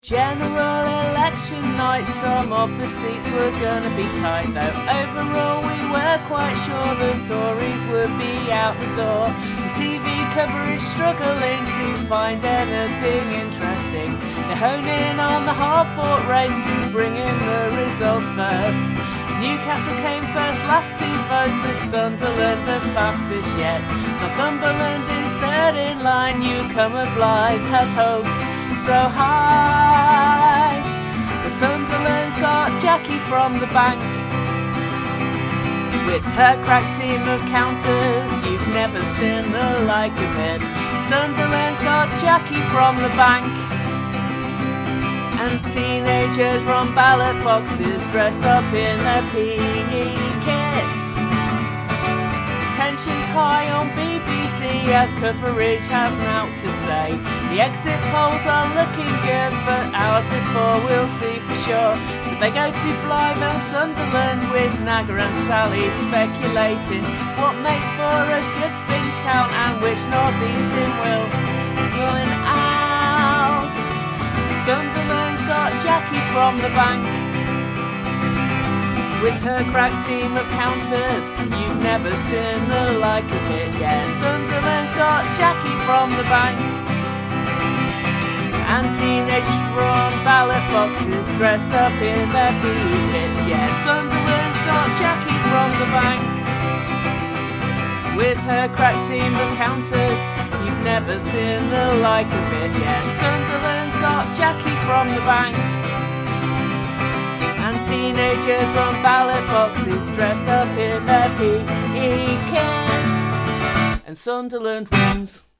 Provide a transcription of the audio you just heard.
General election night, some of the seats were gonna be tight though. Overall we were quite sure the Tories would be out the door. The TV coverage struggling to find anything interesting. They hone in on the hard-fought race to bring in the results first. Newcastle came first, last two votes, with Sunderland the fastest yet. Northumberland is third in line, newcomer Blythe has hopes so high. The Sunderland's got Jackie from the bank. With her crack team of counters, you've never seen the like of it. Sunderland's got Jackie from the bank. And teenagers run ballot boxes dressed up in their PE kits. Tension's high on BBC as coverage has naught to say. The exit polls are looking good, but hours before we'll see for sure. So they go to Blythe and Sunderland with Nagger and Sally speculating what makes for a good spin count and which northeastern will win out. Sunderland's got Jackie from the bank. With her crack team of counters, you've never seen the like of it. Yeah, Sunderland's got Jackie from the bank. And teenagers run ballot boxes dressed up in their PE kits. Yeah, Sunderland's got Jackie from the bank. With her crack team of counters, you've never seen the like of it. Yeah, Sunderland's got Jackie from the bank. And teenagers run ballot boxes dressed up in their PE kits. And Sunderland wins.